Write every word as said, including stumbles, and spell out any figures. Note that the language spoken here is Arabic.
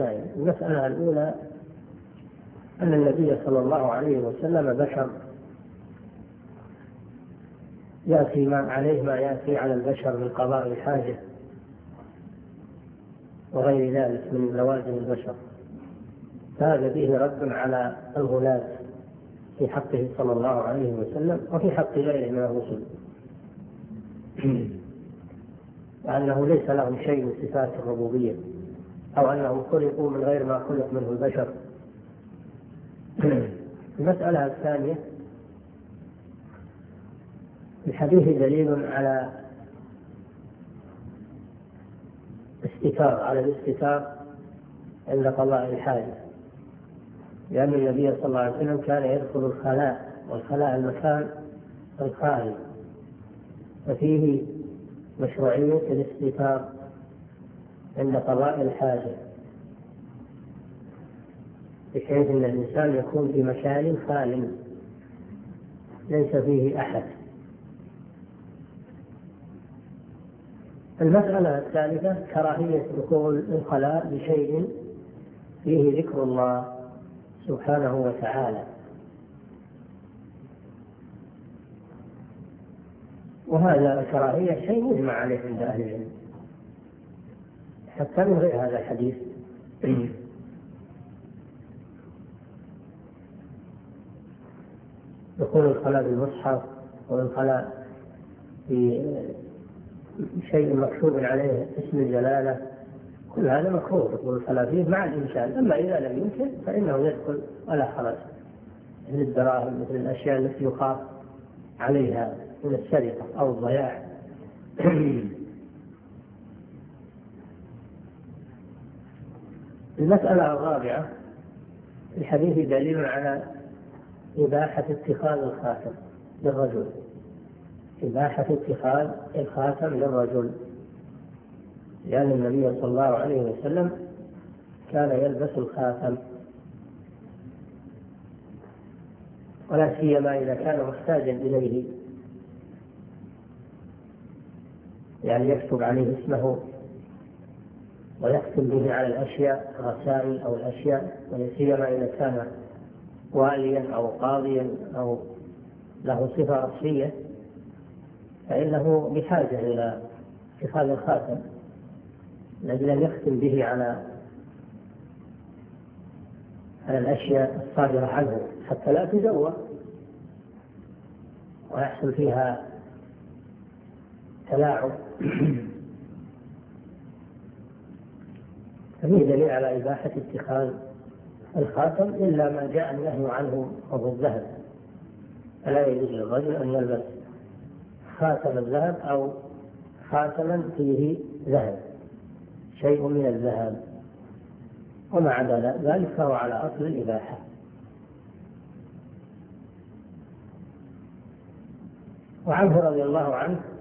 مسائل. المسألة الأولى أن النبي صلى الله عليه وسلم بشر، يأتي ما عليه ما يأتي على البشر من قضاء الحاجة وغير ذلك من لوازم البشر، فهذا فيه رد على الغلاة في حقه صلى الله عليه وسلم وفي حق غيره من الرسل، وأنه ليس لهم شيء من صفات الربوبية، أو أنهم خلقوا من غير ما خلق منه البشر. المسألة الثانية، الحديث دليل على استتار على الاستتار عند قضاء الحاجة، لأن النبي صلى الله عليه وسلم كان يدخل الخلاء، والخلاء المكان الخالي، ففيه مشروعية الاستتار عند قضاء الحاجة، بحيث أن الإنسان يكون في مكان خال ليس فيه أحد. المسألة الثالثة كراهية دخول الخلاء بشيء فيه ذكر الله سبحانه وتعالى، وهذا الكراهية شيء مجمع عليه عند أهل العلم حتى من غير هذا الحديث. دخول الخلاء بالمصحف والخلاء في شيء مكتوب عليه اسم الجلالة، كل هذا مكروه دخول الخلاء فيه مع الإنسان. أما إذا لم يمكن فإنه يدخل ولا حرج، مثل الدراهم، مثل الأشياء التي يخاف عليها من السرقة أو الضياع. المسألة الرابعة، الحديث دليل على إباحة اتخاذ الخاتم للرجل، إباحة اتخاذ الخاتم للرجل، لأن النبي صلى الله عليه وسلم كان يلبس الخاتم، ولا سيما إذا كان محتاجا إليه، يعني يكتب عليه اسمه ويختم به على الأشياء الرسائل أو الأشياء، ولا سيما إذا كان واليا أو قاضيا أو له صفة رسمية، فإنه بحاجة إلى اتخاذ الخاتم لأجل أن يختم به على على الأشياء الصادرة عنه حتى لا تزور ويحصل فيها تلاعب. ففيه دليل على إباحة اتخاذ الخاتم، إلا ما جاء النهي عنه وهو الذهب، فلا يجوز للرجل أن يلبس خاتم الذهب أو خاتما فيه ذهب، شيء من الذهب، وما عدا ذلك فهو على أصل الإباحة. وعنه رضي الله عنه